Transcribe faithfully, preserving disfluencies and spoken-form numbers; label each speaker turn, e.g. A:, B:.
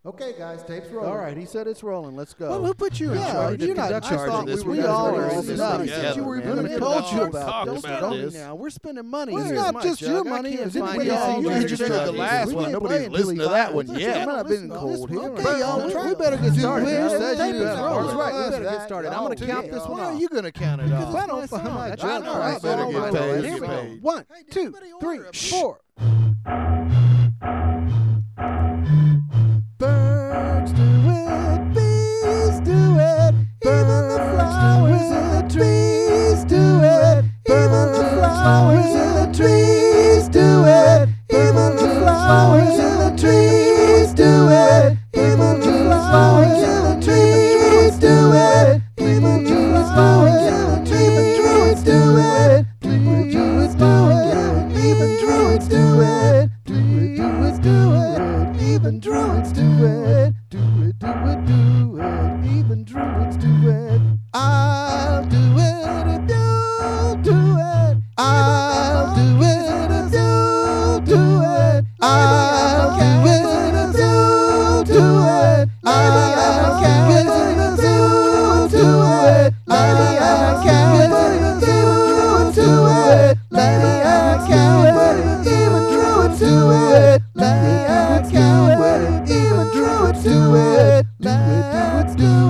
A: Okay, guys, tape's rolling.
B: All right, he said it's rolling. Let's go.
C: Well, who put you in
B: Yeah,
C: charge?
B: you're
C: You're not in
B: not
C: charge
B: charge
C: of
B: of
C: this.
B: this.
C: We
B: We
C: all
B: all
C: are
B: are
C: in
B: in
C: this.
B: this
C: I
B: together,
C: said you were
B: man.
C: even
B: We
C: told
B: all
C: you
B: are
C: about
B: talking
C: this.
B: about
C: Don't
B: this.
C: now. We're spending money.
B: Well, it's
C: Here's
B: not
C: my
B: just
C: jug.
B: your
C: I
B: money.
C: can't
B: Is
C: find
B: anybody
C: it.
B: else
C: You
B: using
C: ain't
B: it?
C: just
B: Just
C: the
B: like
C: last
B: this.
C: one.
B: We ain't
C: Nobody's
B: playing
C: listening
B: till
C: to that
B: he
C: one
B: finds it.
C: yet.
B: I'm not being cold here.
C: Okay, y'all.
B: We better get
C: Who
B: started.
C: here
B: now.
C: said
B: Tape
C: you
B: is
C: had
B: rolling.
C: That's right. We better get started. I'm going to count this one
B: Why are
C: off.
B: you going to count it off?
C: If I don't find my jug,
B: know,
C: all
B: I
C: right,
B: better
C: all
B: get
C: right,
B: paid,
C: all right.
B: get
C: Here we go.
B: paid.
C: One, two, three, four. Birds do it, bees do it, even the flowers in the trees do it, even the flowers in the trees do it, even the flowers in the trees do it, even the flowers in the trees do it, even the flowers in the trees do it, even druids do it, even druids do it, druids do it, even druids do it, do it, do it, do it, even druids do it. I'll do it if you do it. I'll do it if you do it. I'll do it if you do it. I'll do it if you do it. Maybe I can if you do it. Maybe I can even druids do it. Maybe I can even druids do it. Druids do it.